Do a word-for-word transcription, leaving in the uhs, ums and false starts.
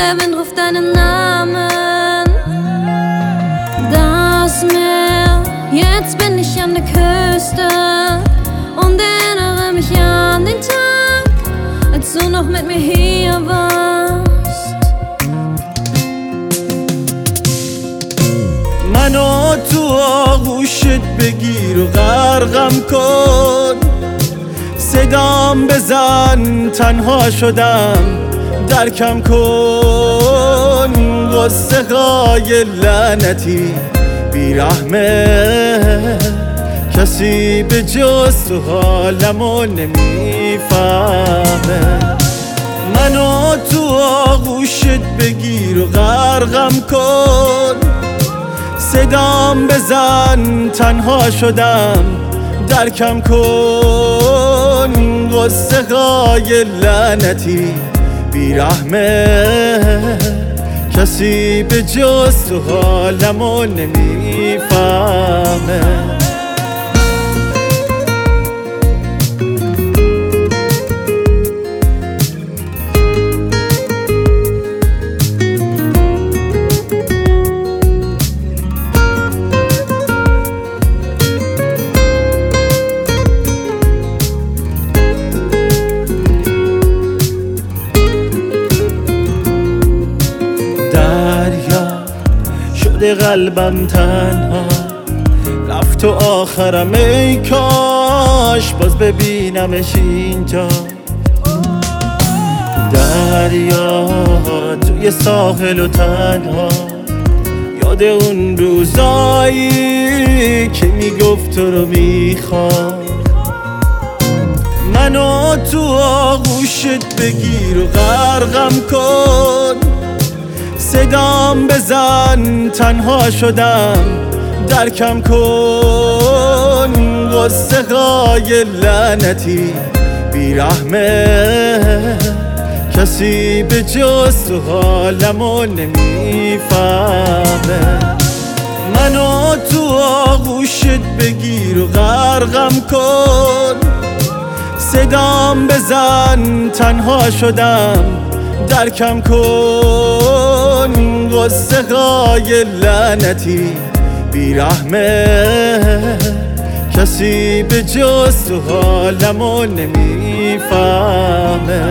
der Wind ruft deinen Namen. Das Meer, jetzt bin ich an der Küste und erinnere mich an den Tag, als du noch mit mir hier warst. منو تو آغوشت بگیر و غرقم کن، صدام بزن تنها شدم درکم کن. قصه های لعنتی بیرحمه، کسی به جز تو حالمو نمیفهمه. منو تو آغوشت بگیر و غرقم کن، صدام بزن تنها شدم درکم کن. قصه های لعنتی بیرحمه، کسی به جز تو حالمو نمیفهمه. قلبم تنها رفت و آخرم، ای کاش باز ببینمش اینجا. دریا توی ساحل و تنها، یاد اون روزایی که میگفت تو رو میخوام. منو تو آغوشت بگیر و غرقم کن، صدام بزن تنها شدم درکم کن. قصه های لعنتی بیرحمه، کسی به جز تو حالمو نمیفهمه. منو تو آغوشت بگیر و غرقم کن، صدام بزن تنها شدم درکم کن. قصه های لعنتی بیرحمه، کسی به جز تو حالمو نمیفهمه.